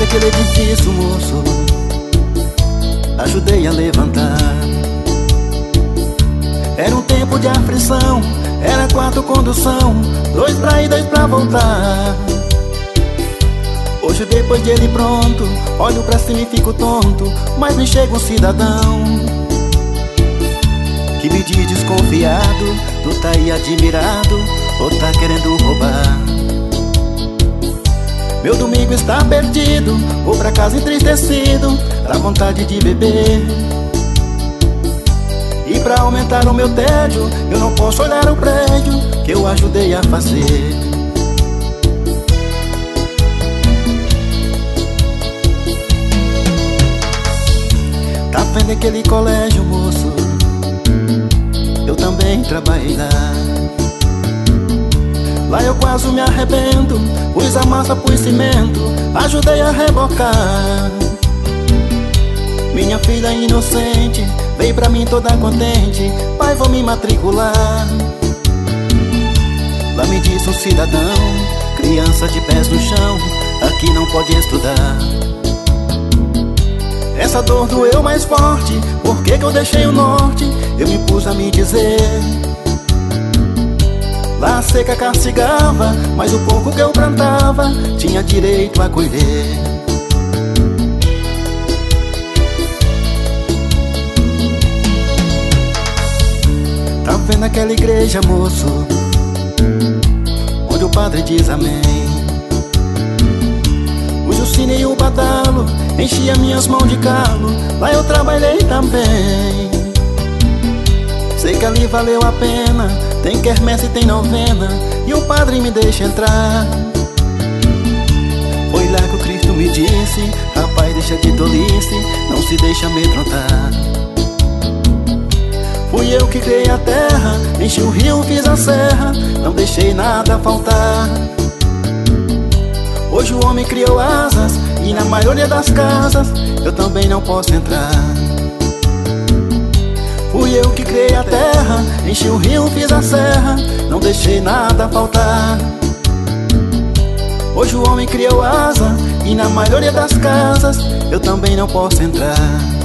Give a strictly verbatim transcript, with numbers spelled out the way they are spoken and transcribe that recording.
aquele edifício, moço, ajudei a levantar. Era um tempo de aflição, era quatro condução, dois pra ir, dois pra voltar. Hoje depois de ele pronto, olho pra cima e fico tonto, mas me chega um cidadão que me diz desconfiado: tu tá aí admirado ou tá querendo roubar? Meu domingo está perdido, vou pra casa entristecido, dá vontade de beber. E pra aumentar o meu tédio, eu não posso olhar o prédio que eu ajudei a fazer. Tá vendo aquele colégio, moço? Eu também trabalhei lá. Lá eu quase me arrebento, pus a massa, pus cimento, ajudei a rebocar. Minha filha inocente veio pra mim toda contente: pai, vou me matricular. Lá me disse um cidadão: criança de pés no chão, aqui não pode estudar. Essa dor doeu mais forte, por que que eu deixei o norte? Eu me pus a me dizer: lá a seca castigava, mas o pouco que eu plantava tinha direito a colher. Tá vendo aquela igreja, moço, onde o padre diz amém? Pus o sino e o badalo, enchia minhas mãos de calo, lá eu trabalhei também. Sei que ali valeu a pena, tem quermesse e tem novena, e o padre me deixa entrar. Foi lá que o Cristo me disse: rapaz, deixa de tolice, não se deixa amedrontar. Fui eu que criei a terra, enchi o rio, fiz a serra, não deixei nada faltar. Hoje o homem criou asas, e na maioria das casas eu também não posso entrar. Fui eu que criei a terra, enchi o rio, fiz a serra, não deixei nada faltar. Hoje o homem criou asa, e na maioria das casas eu também não posso entrar.